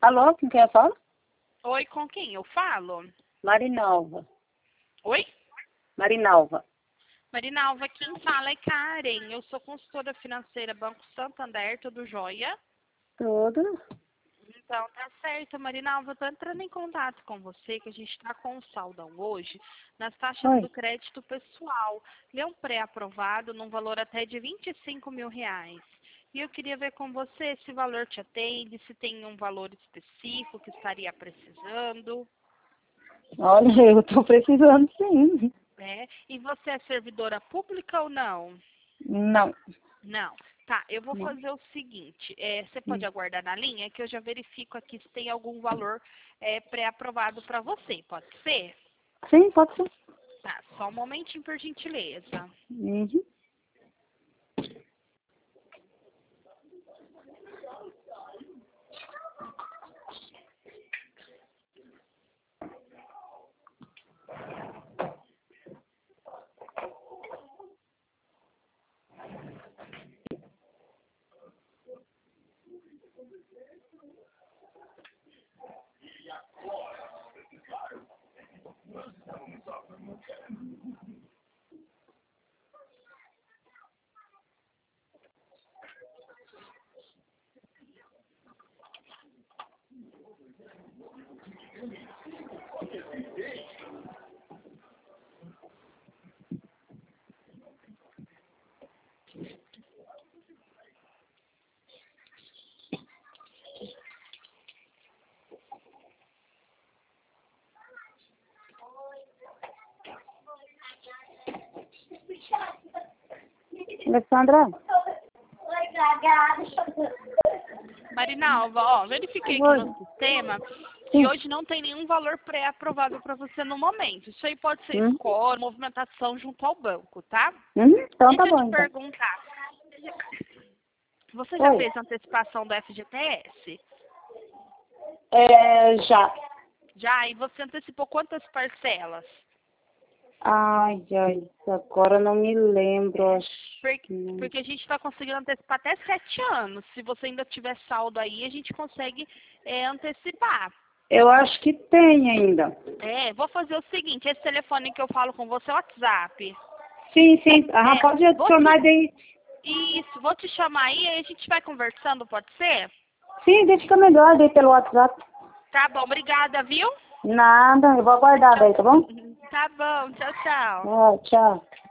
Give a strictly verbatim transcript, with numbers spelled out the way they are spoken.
Alô, com quem eu falo? Oi, com quem eu falo? Marinalva. Oi? Marinalva. Marinalva, quem fala é Karen. Eu sou consultora financeira Banco Santander, tudo jóia? Tudo? Então, tá certo, Marinalva. Eu tô entrando em contato com você, que a gente tá com um saldão hoje nas taxas Oi. do crédito pessoal. Ele é um pré-aprovado num valor até de vinte e cinco mil reais. E eu queria ver com você se o valor te atende, se tem um valor específico que estaria precisando. Olha, eu tô precisando sim. Né? E você é servidora pública ou não? Não. Não. Tá, eu vou Não. fazer o seguinte. É, você pode Hum. aguardar na linha que eu já verifico aqui se tem algum valor é, pré-aprovado para você. Pode ser? Sim, pode ser. Tá, só um momentinho, por gentileza. Uhum. Alessandra? Marinalva, ó, verifiquei aqui Oi. no sistema que Sim. hoje não tem nenhum valor pré-aprovado para você no momento. Isso aí pode ser Hum. score, movimentação junto ao banco, tá? Hum? Então tá Deixa eu bom, te então. perguntar. Você já Oi. fez antecipação do F G T S? É, já. Já, e você antecipou quantas parcelas? Ai, ai, agora não me lembro, acho Por- que não. Porque a gente está conseguindo antecipar até sete anos. Se você ainda tiver saldo aí, a gente consegue é, antecipar. Eu acho que tem ainda. É, vou fazer o seguinte, esse telefone que eu falo com você é o WhatsApp. Sim, sim. Ah, É, pode vou adicionar te, daí. isso, vou te chamar aí e a gente vai conversando, pode ser? Sim, daí fica melhor daí pelo WhatsApp. Tá bom, obrigada, viu? Nada, eu vou aguardar daí, tá bom? Tá bom, tchau, tchau. Ah, tchau.